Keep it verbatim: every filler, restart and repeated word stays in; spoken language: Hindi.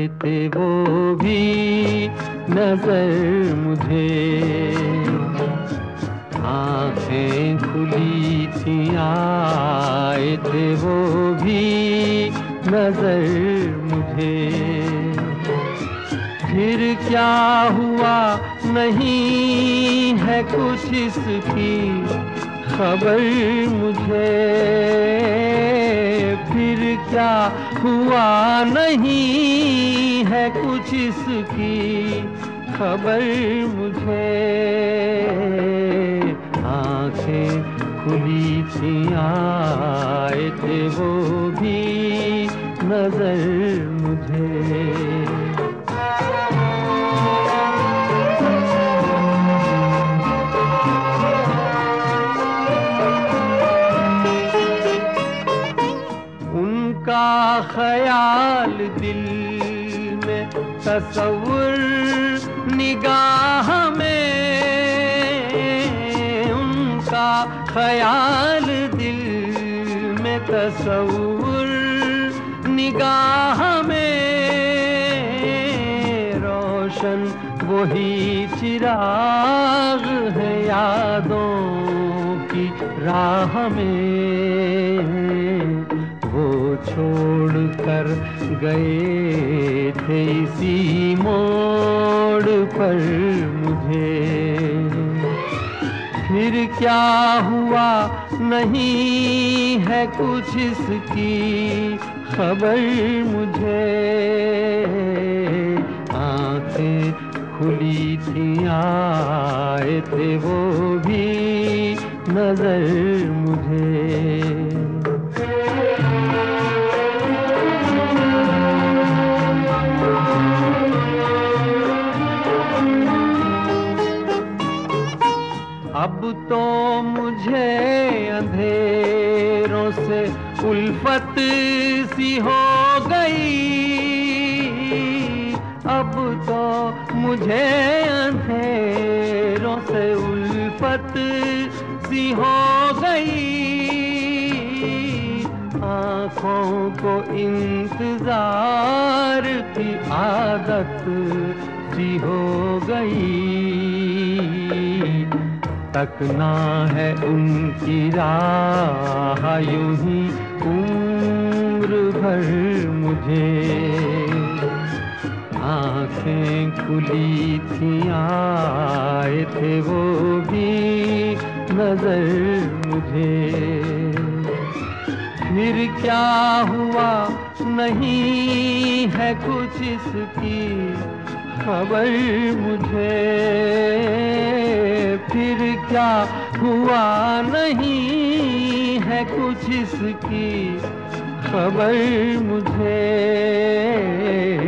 थे वो भी नजर मुझे, आंखें खुली थी आए थे वो भी नजर मुझे। फिर क्या हुआ नहीं है कुछ इसकी खबर मुझे, फिर क्या हुआ नहीं है कुछ इसकी खबर मुझे। आंखें खुली थी आए थे वो भी नजर मुझे। उनका ख्याल दिल में, तसव्वुर निगाह में, उनका ख्याल दिल में, तसव्वुर निगाह में, रोशन वही चिराग है यादों की राह में। वो छोड़ कर गए थे इसी मोड़ पर मुझे, फिर क्या हुआ नहीं है कुछ इसकी खबर मुझे। आंखें खुली थी आए थे वो भी नजर मुझे। अब तो मुझे अंधेरों से उल्फत सी हो गई, अब तो मुझे अंधेरों से उल्फत सी हो गई। आँखों को इंतजार की आदत सी हो गई, तकना है उनकी राह यूं ही उम्र भर मुझे। आंखें खुली थी आए थे वो भी नजर मुझे, फिर क्या हुआ नहीं है कुछ इसकी खबर मुझे। फिर क्या हुआ नहीं है कुछ इसकी खबर मुझे।